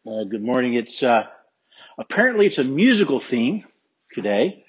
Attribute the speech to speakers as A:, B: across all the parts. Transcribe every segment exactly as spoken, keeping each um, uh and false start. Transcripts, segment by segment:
A: Uh, good morning. It's uh, apparently it's a musical theme today.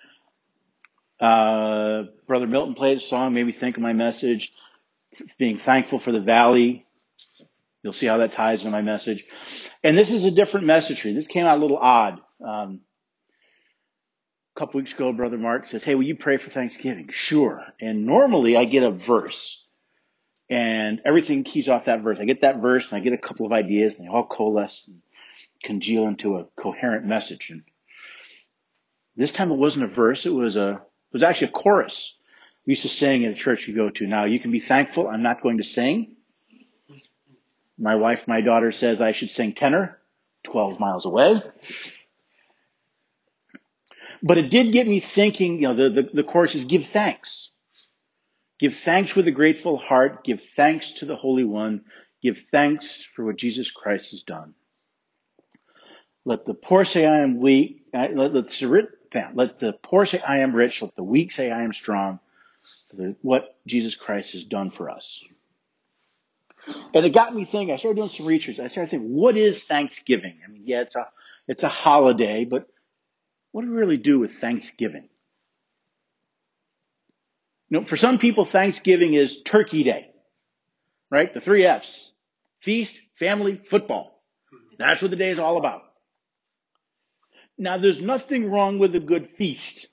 A: Uh, Brother Milton played a song, made me think of my message, being thankful for the valley. You'll see how that ties into my message. And this is a different message for you. This came out a little odd. Um, a couple weeks ago, Brother Mark says, "Hey, will you pray for Thanksgiving?" Sure. And normally I get a verse, and everything keys off that verse. I get that verse, and I get a couple of ideas, and they all coalesce and congeal into a coherent message. And this time it wasn't a verse, it was a it was actually a chorus. We used to sing in a church you go to. Now you can be thankful I'm not going to sing. My wife, my daughter says I should sing tenor, twelve miles away. But it did get me thinking, you know, the, the, the chorus is give thanks. Give thanks with a grateful heart. Give thanks to the Holy One. Give thanks for what Jesus Christ has done. Let the poor say I am weak. Let, let, the, let the poor say I am rich. Let the weak say I am strong. What Jesus Christ has done for us. And it got me thinking, I started doing some research. I started thinking, what is Thanksgiving? I mean, yeah, it's a, it's a holiday, but what do we really do with Thanksgiving? You know, for some people, Thanksgiving is Turkey Day, right? The three F's. Feast, family, football. That's what the day is all about. Now, there's nothing wrong with a good feast.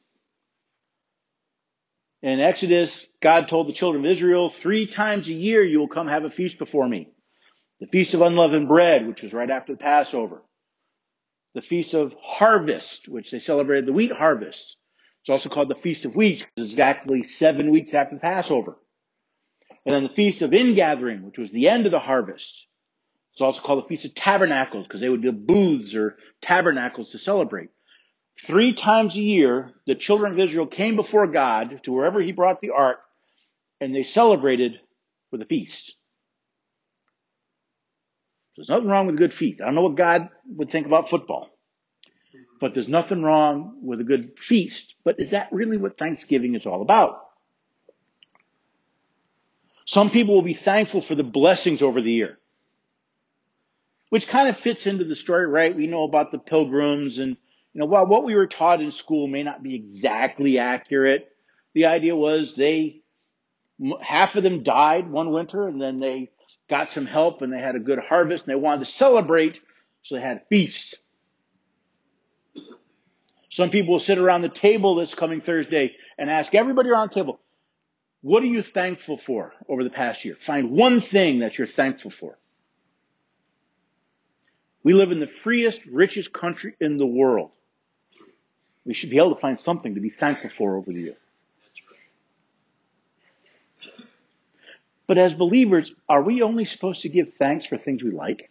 A: In Exodus, God told the children of Israel, three times a year you will come have a feast before me. The Feast of Unleavened Bread, which was right after the Passover. The Feast of Harvest, which they celebrated the wheat harvest. It's also called the Feast of Weeks, which is exactly seven weeks after the Passover. And then the Feast of Ingathering, which was the end of the harvest. It's also called the Feast of Tabernacles, because they would build booths or tabernacles to celebrate. Three times a year, the children of Israel came before God to wherever he brought the ark, and they celebrated with a feast. There's nothing wrong with a good feast. I don't know what God would think about football. But there's nothing wrong with a good feast. But is that really what Thanksgiving is all about? Some people will be thankful for the blessings over the year, which kind of fits into the story, right? We know about the pilgrims, and you know, while what we were taught in school may not be exactly accurate, the idea was they, half of them died one winter, and then they got some help, and they had a good harvest, and they wanted to celebrate, so they had a feast. Some people will sit around the table this coming Thursday and ask everybody around the table, what are you thankful for over the past year? Find one thing that you're thankful for. We live in the freest, richest country in the world. We should be able to find something to be thankful for over the year. But as believers, are we only supposed to give thanks for things we like?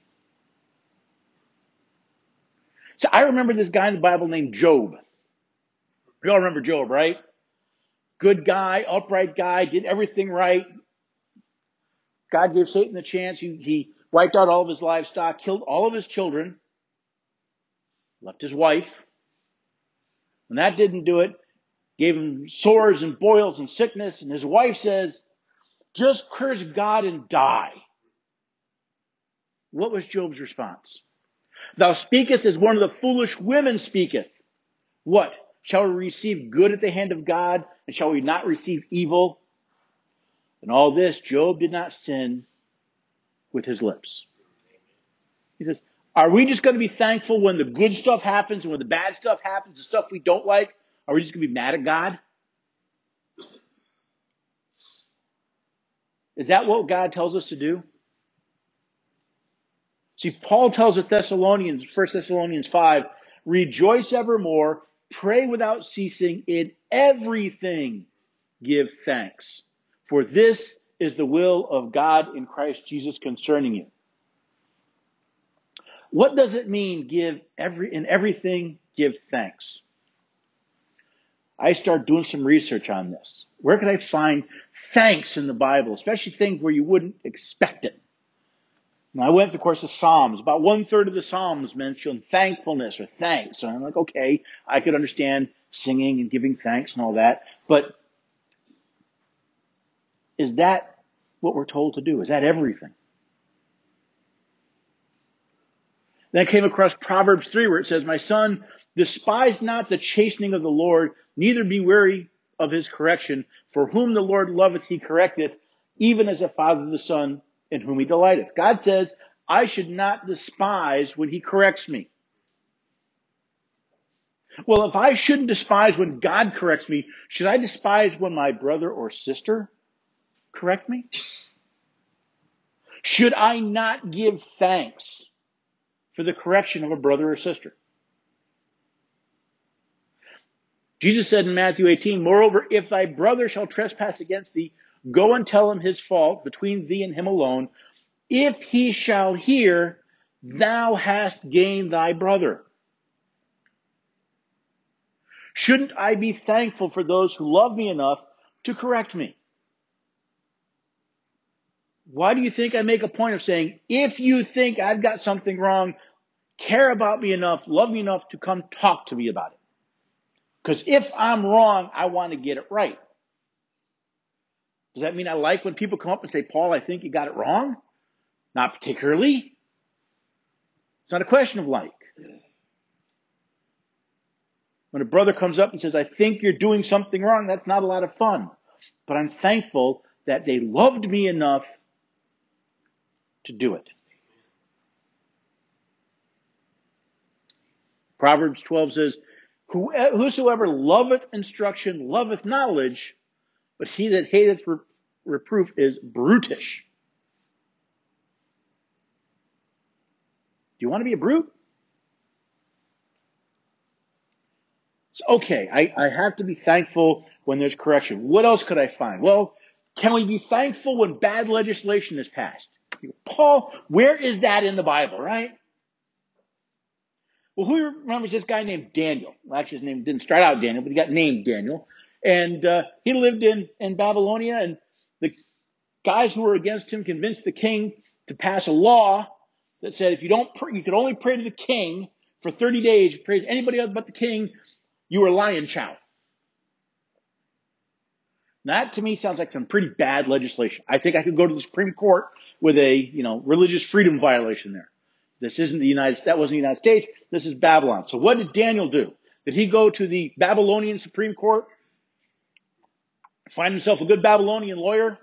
A: So I remember this guy in the Bible named Job. We all remember Job, right? Good guy, upright guy, did everything right. God gave Satan a chance. He, he wiped out all of his livestock, killed all of his children, left his wife. When that didn't do it, gave him sores and boils and sickness. And his wife says, just curse God and die. What was Job's response? Thou speakest as one of the foolish women speaketh. What? Shall we receive good at the hand of God, and shall we not receive evil? In all this, Job did not sin with his lips. He says, are we just going to be thankful when the good stuff happens and when the bad stuff happens, the stuff we don't like? Are we just going to be mad at God? Is that what God tells us to do? See, Paul tells the Thessalonians, First Thessalonians five, rejoice evermore, pray without ceasing, in everything give thanks. For this is the will of God in Christ Jesus concerning you. What does it mean, give every in everything give thanks? I started doing some research on this. Where can I find thanks in the Bible, especially things where you wouldn't expect it? And I went through, of course, the Psalms. About one third of the Psalms mention thankfulness or thanks. And I'm like, okay, I could understand singing and giving thanks and all that. But is that what we're told to do? Is that everything? Then I came across Proverbs three where it says, my son, despise not the chastening of the Lord, neither be weary of his correction. For whom the Lord loveth, he correcteth, even as a father the son in whom he delighteth. God says, I should not despise when he corrects me. Well, if I shouldn't despise when God corrects me, should I despise when my brother or sister correct me? Should I not give thanks for the correction of a brother or sister? Jesus said in Matthew eighteen, moreover, if thy brother shall trespass against thee, go and tell him his fault between thee and him alone. If he shall hear, thou hast gained thy brother. Shouldn't I be thankful for those who love me enough to correct me? Why do you think I make a point of saying, if you think I've got something wrong, care about me enough, love me enough to come talk to me about it? Because if I'm wrong, I want to get it right. Does that mean I like when people come up and say, Paul, I think you got it wrong? Not particularly. It's not a question of like. When a brother comes up and says, I think you're doing something wrong, that's not a lot of fun. But I'm thankful that they loved me enough to do it. Proverbs twelve says, whosoever loveth instruction loveth knowledge, but he that hateth reproof is brutish. Do you want to be a brute? It's okay, I, I have to be thankful when there's correction. What else could I find? Well, can we be thankful when bad legislation is passed? Paul, where is that in the Bible, right? Well, who remembers this guy named Daniel? Well, actually, his name didn't start out Daniel, but he got named Daniel. And uh, he lived in, in Babylonia, and the guys who were against him convinced the king to pass a law that said if you don't, pray, you could only pray to the king for thirty days. If you pray to anybody else but the king, you were lion chow. Now, that to me sounds like some pretty bad legislation. I think I could go to the Supreme Court with a, you know, religious freedom violation there. This isn't the United States. That wasn't the United States. This is Babylon. So what did Daniel do? Did he go to the Babylonian Supreme Court? Find himself a good Babylonian lawyer?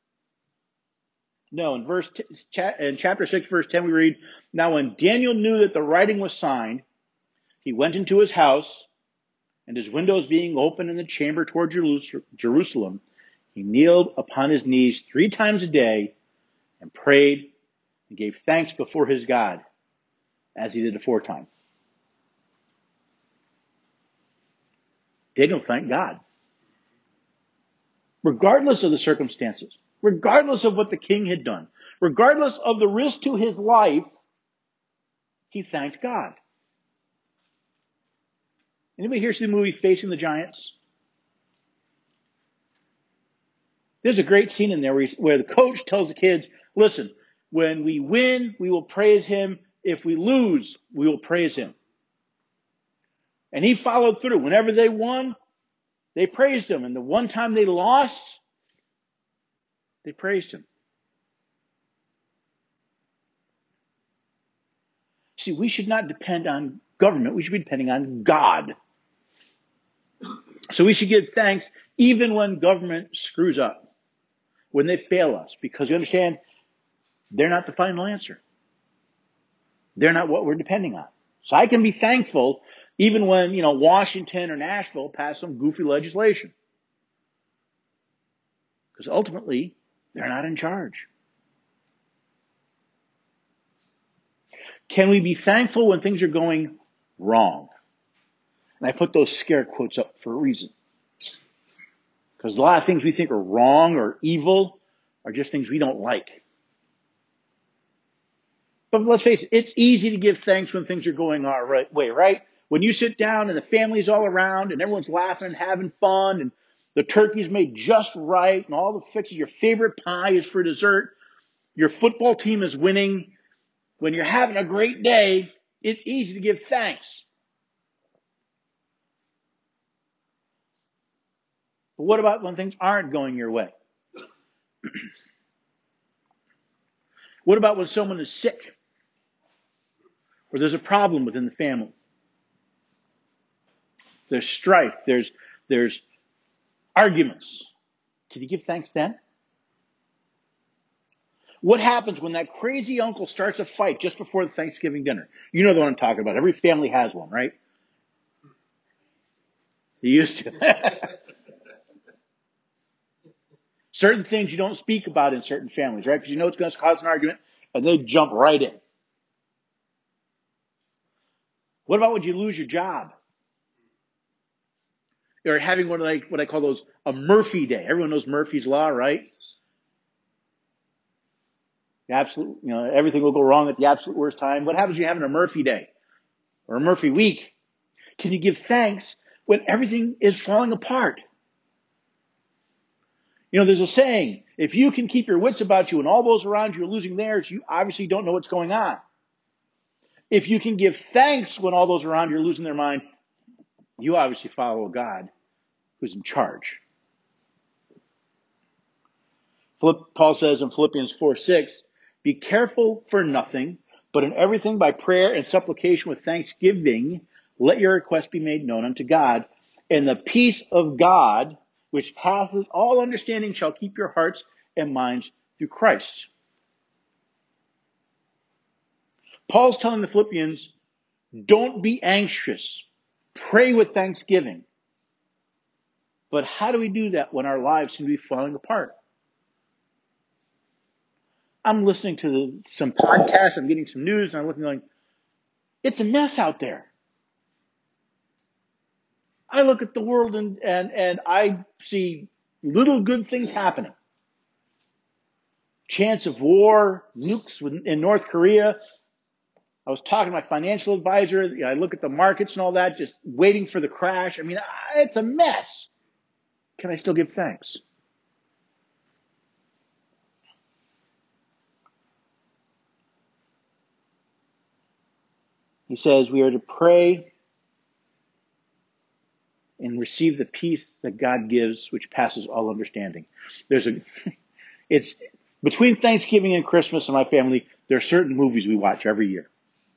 A: No. In verse t- in chapter six, verse ten, we read, now when Daniel knew that the writing was signed, he went into his house, and his windows being open in the chamber toward Jerusalem, he kneeled upon his knees three times a day and prayed and gave thanks before his God, as he did aforetime. Daniel thanked God. Regardless of the circumstances, regardless of what the king had done, regardless of the risk to his life, he thanked God. Anybody here see the movie Facing the Giants? There's a great scene in there where, where the coach tells the kids, listen, when we win, we will praise him. If we lose, we will praise him. And he followed through. Whenever they won, they praised him. And the one time they lost, they praised him. See, we should not depend on government. We should be depending on God. So we should give thanks even when government screws up, when they fail us, because you understand, they're not the final answer. They're not what we're depending on. So I can be thankful even when, you know, Washington or Nashville pass some goofy legislation. Because ultimately, they're not in charge. Can we be thankful when things are going wrong? And I put those scare quotes up for a reason. Because a lot of things we think are wrong or evil are just things we don't like. But let's face it, it's easy to give thanks when things are going our right way, right? When you sit down and the family's all around and everyone's laughing and having fun and the turkey's made just right and all the fixes, your favorite pie is for dessert, your football team is winning. When you're having a great day, it's easy to give thanks. But what about when things aren't going your way? What about when someone is sick? or there's a problem within the family. There's strife. There's, there's arguments. Can you give thanks then? What happens when that crazy uncle starts a fight just before the Thanksgiving dinner? You know the one I'm talking about. Every family has one, right? You used to. Certain things you don't speak about in certain families, right? Because you know it's going to cause an argument, and they jump right in. What about when you lose your job? Or having one of like what I call those a Murphy Day. Everyone knows Murphy's Law, right? The absolute, you know, everything will go wrong at the absolute worst time. What happens when you're having a Murphy Day or a Murphy Week? Can you give thanks when everything is falling apart? You know, there's a saying, if you can keep your wits about you and all those around you are losing theirs, you obviously don't know what's going on. If you can give thanks when all those around you are losing their mind, you obviously follow God who's in charge. Paul says in Philippians four six, be careful for nothing, but in everything by prayer and supplication with thanksgiving, let your requests be made known unto God, and the peace of God, which passeth all understanding, shall keep your hearts and minds through Christ. Paul's telling the Philippians, don't be anxious. Pray with thanksgiving. But how do we do that when our lives seem to be falling apart? I'm listening to the, some podcasts, I'm getting some news, and I'm looking going, it's a mess out there. I look at the world and, and, and I see little good things happening. Chance of war, nukes in North Korea. I was talking to my financial advisor. I look at the markets and all that, just waiting for the crash. I mean, it's a mess. Can I still give thanks? He says we are to pray and receive the peace that God gives, which passes all understanding. There's a, it's between Thanksgiving and Christmas in my family, there are certain movies we watch every year.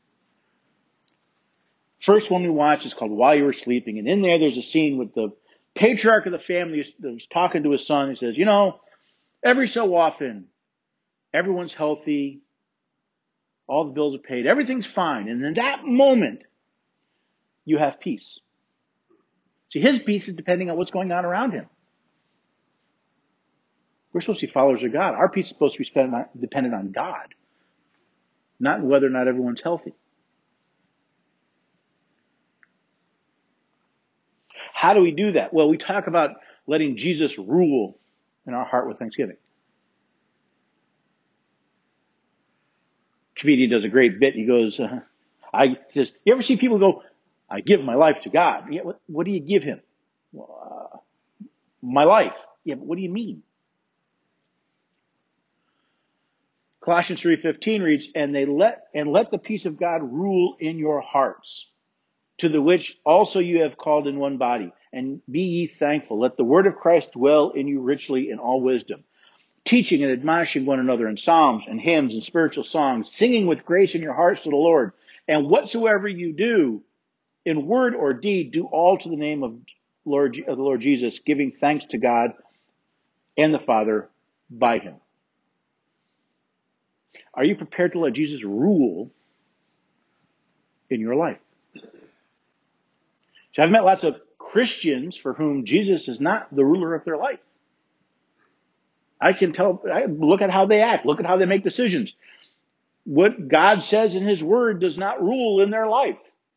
A: First one we watched is called While You Were Sleeping, and in there there's a scene with the patriarch of the family who's talking to his son. He says, you know, every so often, everyone's healthy, all the bills are paid, everything's fine, and in that moment, you have peace. See, his peace is depending on what's going on around him. We're supposed to be followers of God. Our peace is supposed to be dependent on God, not whether or not everyone's healthy. How do we do that? Well, we talk about letting Jesus rule in our heart with thanksgiving. Comedian does a great bit. He goes, uh, I just, you ever see people go, I give my life to God. Yeah, what, what do you give him? Well, uh, my life. Yeah, but what do you mean? Colossians three fifteen reads, and they let and let the peace of God rule in your hearts, to the which also you have called in one body, and be ye thankful. Let the word of Christ dwell in you richly in all wisdom, teaching and admonishing one another in psalms and hymns and spiritual songs, singing with grace in your hearts to the Lord. And whatsoever you do, in word or deed, do all to the name of Lord of the Lord Jesus, giving thanks to God and the Father by him. Are you prepared to let Jesus rule in your life? So I've met lots of Christians for whom Jesus is not the ruler of their life. I can tell, I look at how they act, look at how they make decisions. What God says in his word does not rule in their life.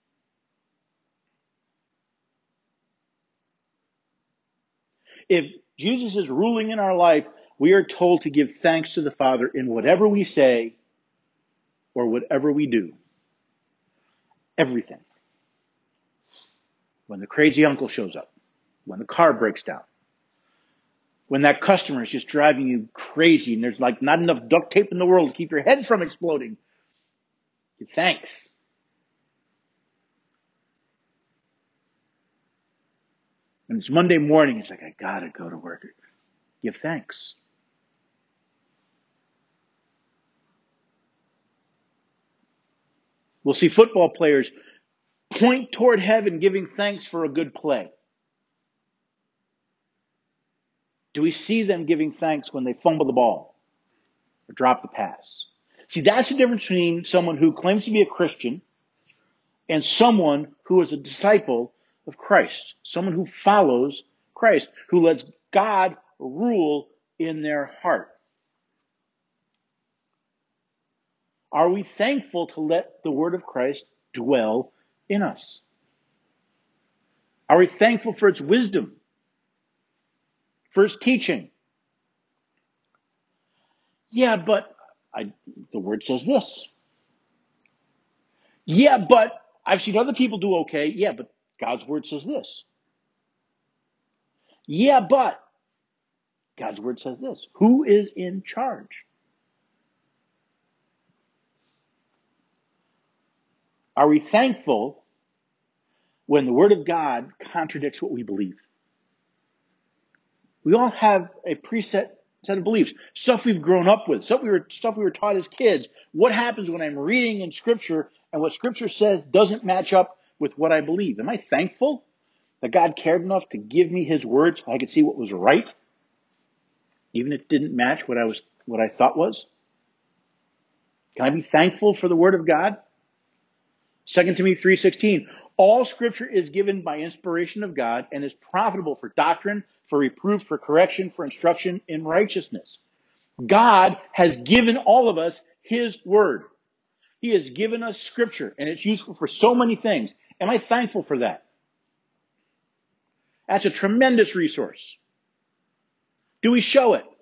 A: If Jesus is ruling in our life, we are told to give thanks to the Father in whatever we say or whatever we do. Everything. When the crazy uncle shows up, when the car breaks down, when that customer is just driving you crazy and there's like not enough duct tape in the world to keep your head from exploding, give thanks. And it's Monday morning, it's like, I gotta go to work. Give thanks. We'll see football players point toward heaven giving thanks for a good play. Do we see them giving thanks when they fumble the ball or drop the pass? See, that's the difference between someone who claims to be a Christian and someone who is a disciple of Christ. Someone who follows Christ, who lets God rule in their heart. Are we thankful to let the word of Christ dwell in us? Are we thankful for its wisdom? For its teaching? Yeah, but I, the word says this. Yeah, but I've seen other people do okay. Yeah, but God's word says this. Yeah, but God's word says this. Who is in charge? Are we thankful when the word of God contradicts what we believe? We all have a preset set of beliefs, stuff we've grown up with, stuff we were stuff we were taught as kids. What happens when I'm reading in Scripture and what Scripture says doesn't match up with what I believe? Am I thankful that God cared enough to give me His word so I could see what was right, even if it didn't match what I was what I thought was? Can I be thankful for the word of God? Second Timothy three sixteen. All Scripture is given by inspiration of God and is profitable for doctrine, for reproof, for correction, for instruction in righteousness. God has given all of us His word. He has given us Scripture, and it's useful for so many things. Am I thankful for that? That's a tremendous resource. Do we show it?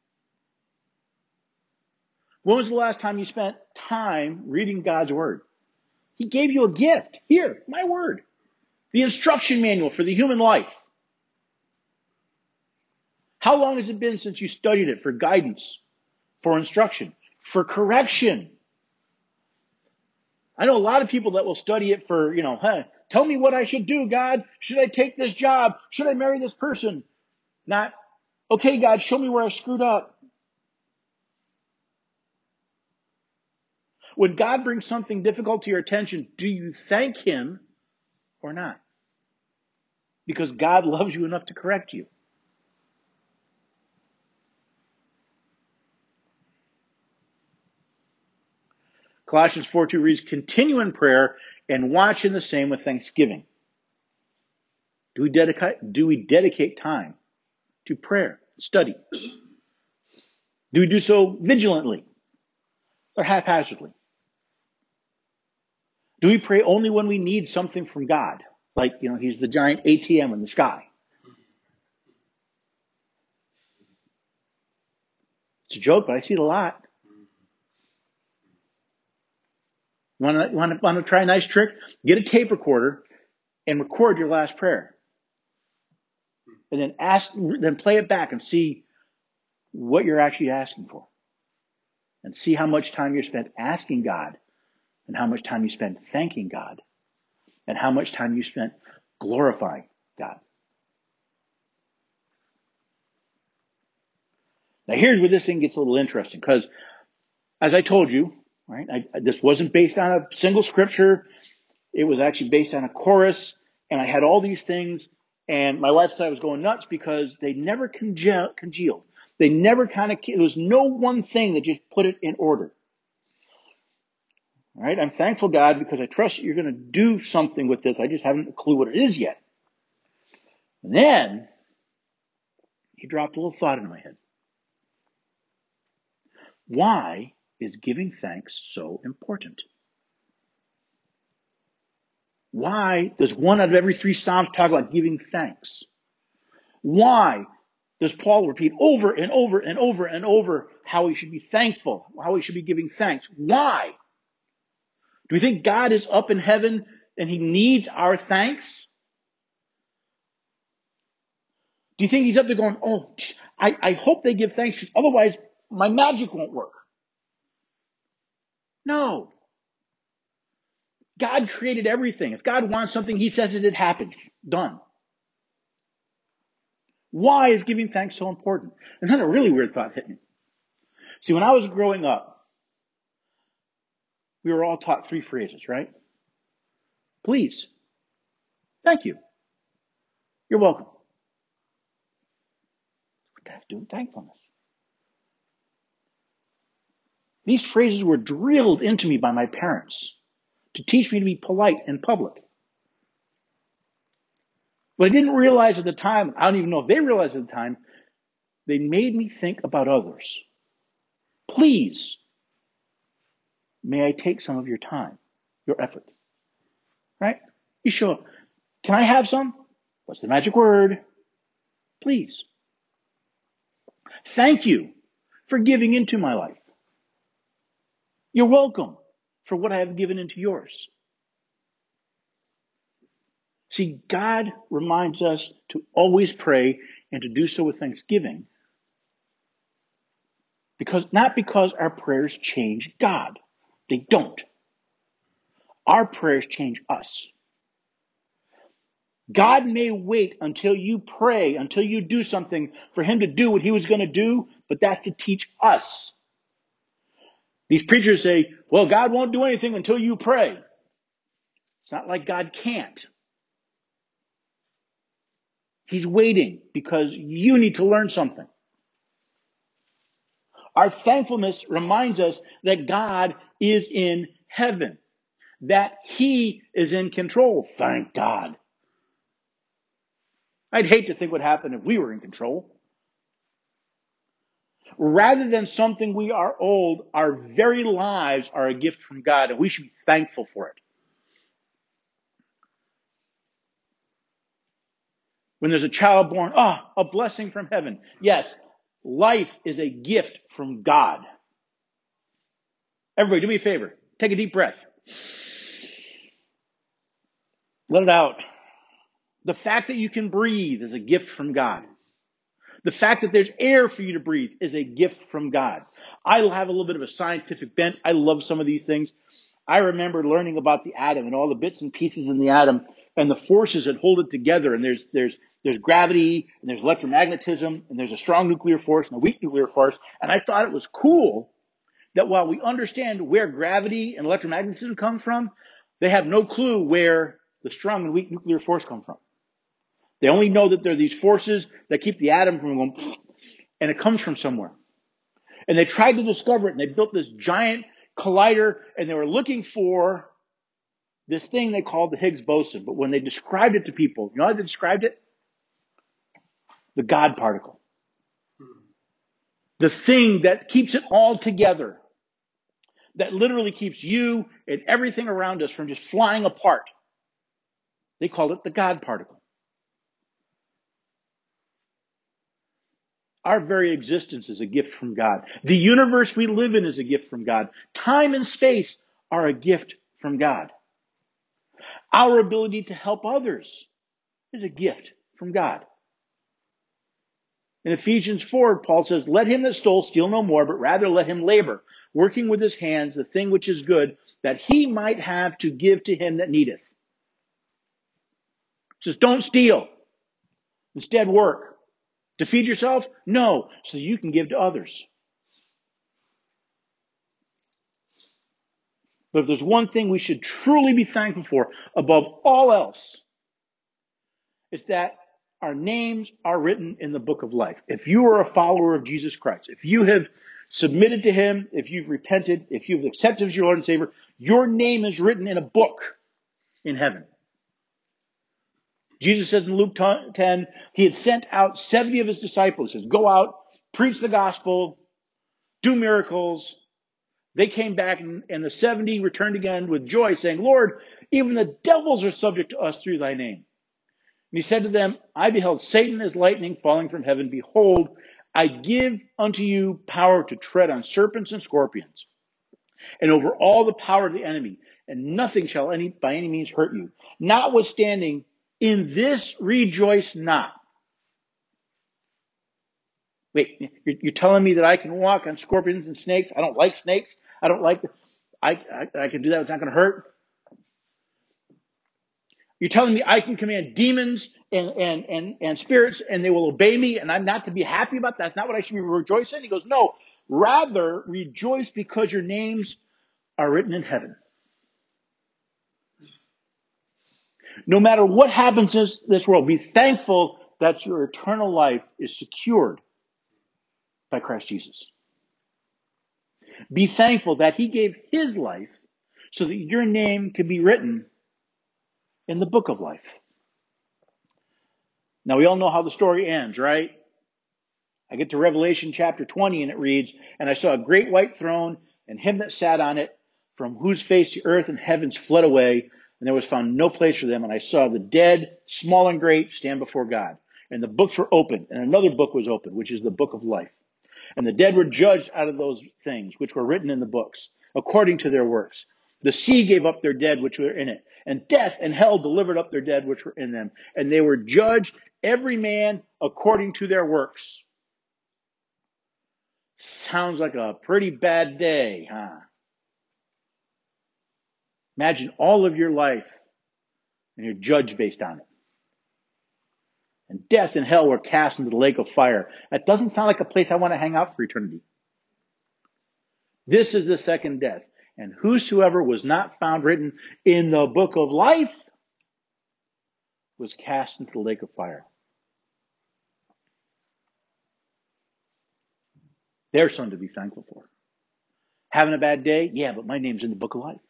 A: When was the last time you spent time reading God's word? He gave you a gift. Here, my word. The instruction manual for the human life. How long has it been since you studied it for guidance, for instruction, for correction? I know a lot of people that will study it for, you know, hey, tell me what I should do, God. Should I take this job? Should I marry this person? Not, okay, God, show me where I screwed up. When God brings something difficult to your attention, do you thank Him or not? Because God loves you enough to correct you. Colossians four two reads, continue in prayer and watch in the same with thanksgiving. Do we dedicate, do we dedicate time to prayer, study? Do we do so vigilantly or haphazardly? Do we pray only when we need something from God? Like, you know, He's the giant A T M in the sky. It's a joke, but I see it a lot. Want to, want to, want to try a nice trick? Get a tape recorder and record your last prayer. And then ask, then play it back and see what you're actually asking for. And see how much time you spent asking God and how much time you spent thanking God and how much time you spent glorifying God. Now here's where this thing gets a little interesting, because as I told you, right, I, this wasn't based on a single scripture. It was actually based on a chorus, and I had all these things, and my wife said I was going nuts because they never conge- congealed. They never kind of, there was no one thing that just put it in order. All right, I'm thankful, God, because I trust that you're going to do something with this. I just haven't a clue what it is yet. And then He dropped a little thought into my head. Why is giving thanks so important? Why does one out of every three Psalms talk about giving thanks? Why does Paul repeat over and over and over and over how we should be thankful, how we should be giving thanks? Why? Do we think God is up in heaven and He needs our thanks? Do you think He's up there going, oh, I, I hope they give thanks, because otherwise my magic won't work? No. God created everything. If God wants something, He says it, it happens. Done. Why is giving thanks so important? And then a really weird thought hit me. See, when I was growing up, we were all taught three phrases, right? Please. Thank you. You're welcome. What does that have to do with thankfulness? These phrases were drilled into me by my parents to teach me to be polite in public. But I didn't realize at the time, I don't even know if they realized at the time, they made me think about others. Please, may I take some of your time, your effort? Right? You show up. Can I have some? What's the magic word? Please. Thank you for giving into my life. You're welcome for what I have given into yours. See, God reminds us to always pray and to do so with thanksgiving. Because not because our prayers change God. They don't. Our prayers change us. God may wait until you pray, until you do something for him to do what he was going to do, but that's to teach us. These preachers say, well, God won't do anything until you pray. It's not like God can't. He's waiting because you need to learn something. Our thankfulness reminds us that God is in heaven, that he is in control. Thank God. I'd hate to think what happened if we were in control. Rather than something we are owed, our very lives are a gift from God, and we should be thankful for it. When there's a child born, ah, oh, a blessing from heaven. Yes, life is a gift from God. Everybody, do me a favor. Take a deep breath. Let it out. The fact that you can breathe is a gift from God. The fact that there's air for you to breathe is a gift from God. I have a little bit of a scientific bent. I love some of these things. I remember learning about the atom and all the bits and pieces in the atom and the forces that hold it together. And there's there's there's gravity, and there's electromagnetism, and there's a strong nuclear force and a weak nuclear force. And I thought it was cool that while we understand where gravity and electromagnetism come from, they have no clue where the strong and weak nuclear force come from. They only know that there are these forces that keep the atom from going, and it comes from somewhere. And they tried to discover it, and they built this giant collider, and they were looking for this thing they called the Higgs boson. But when they described it to people, you know how they described it? The God particle. The thing that keeps it all together. That literally keeps you and everything around us from just flying apart. They called it the God particle. Our very existence is a gift from God. The universe we live in is a gift from God. Time and space are a gift from God. Our ability to help others is a gift from God. In Ephesians four, Paul says, let him that stole steal no more, but rather let him labor, working with his hands the thing which is good, that he might have to give to him that needeth. He says, don't steal. Instead, work. To feed yourself? No, so you can give to others. But if there's one thing we should truly be thankful for above all else, it's that our names are written in the book of life. If you are a follower of Jesus Christ, if you have submitted to him, if you've repented, if you've accepted him as your Lord and Savior, your name is written in a book in heaven. Jesus says in Luke ten, he had sent out seventy of his disciples. He says, go out, preach the gospel, do miracles. They came back, and, and the seventy returned again with joy, saying, Lord, even the devils are subject to us through thy name. And he said to them, I beheld Satan as lightning falling from heaven. Behold, I give unto you power to tread on serpents and scorpions, and over all the power of the enemy, and nothing shall any by any means hurt you. Notwithstanding, in this rejoice not. Wait, you're, you're telling me that I can walk on scorpions and snakes? I don't like snakes. I don't like, the, I, I, I can do that. It's not going to hurt. You're telling me I can command demons and, and, and, and spirits and they will obey me and I'm not to be happy about that? That's not what I should be rejoicing. He goes, no, rather rejoice because your names are written in heaven. No matter what happens in this world, be thankful that your eternal life is secured by Christ Jesus. Be thankful that he gave his life so that your name could be written in the book of life. Now, we all know how the story ends, right? I get to Revelation chapter twenty and it reads, "And I saw a great white throne and him that sat on it, from whose face the earth and heavens fled away, and there was found no place for them. And I saw the dead, small and great, stand before God. And the books were opened, and another book was opened, which is the book of life. And the dead were judged out of those things which were written in the books, according to their works. The sea gave up their dead which were in it, and death and hell delivered up their dead which were in them. And they were judged, every man according to their works." Sounds like a pretty bad day, huh? Imagine all of your life and you're judged based on it. And death and hell were cast into the lake of fire. That doesn't sound like a place I want to hang out for eternity. This is the second death. And whosoever was not found written in the book of life was cast into the lake of fire. There's something to be thankful for. Having a bad day? Yeah, but my name's in the book of life.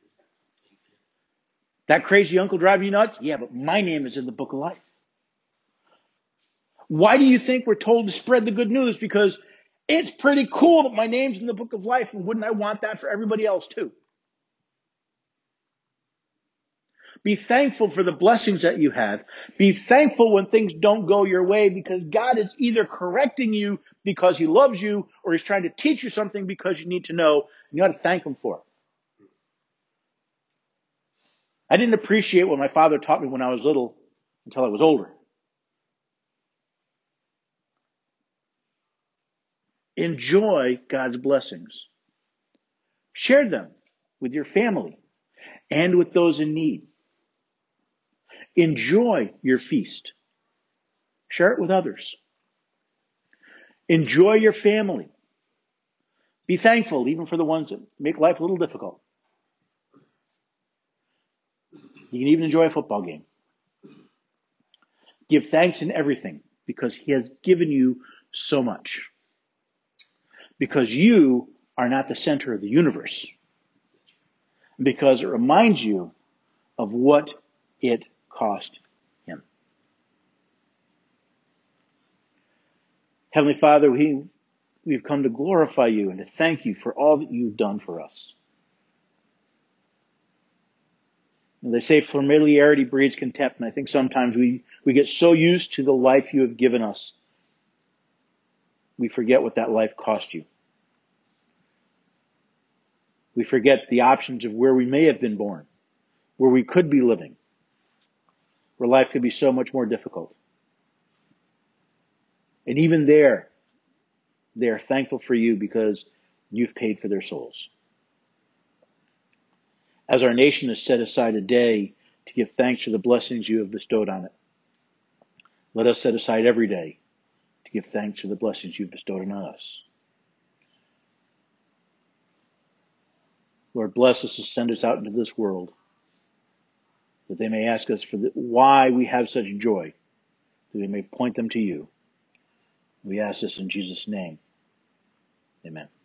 A: That crazy uncle driving you nuts? Yeah, but my name is in the book of life. Why do you think we're told to spread the good news? Because it's pretty cool that my name's in the book of life, and wouldn't I want that for everybody else too? Be thankful for the blessings that you have. Be thankful when things don't go your way, because God is either correcting you because he loves you, or he's trying to teach you something because you need to know, and you ought to thank him for it. I didn't appreciate what my father taught me when I was little until I was older. Enjoy God's blessings. Share them with your family and with those in need. Enjoy your feast. Share it with others. Enjoy your family. Be thankful even for the ones that make life a little difficult. You can even enjoy a football game. Give thanks in everything because he has given you so much. Because you are not the center of the universe. Because it reminds you of what it cost him. Heavenly Father, we, we've come to glorify you and to thank you for all that you've done for us. And they say familiarity breeds contempt, and I think sometimes we, we get so used to the life you have given us, we forget what that life cost you. We forget the options of where we may have been born, where we could be living, where life could be so much more difficult. And even there, they are thankful for you because you've paid for their souls. As our nation has set aside a day to give thanks for the blessings you have bestowed on it, let us set aside every day to give thanks for the blessings you've bestowed on us. Lord, bless us and send us out into this world, that they may ask us for the, why we have such joy, that we may point them to you. We ask this in Jesus' name. Amen.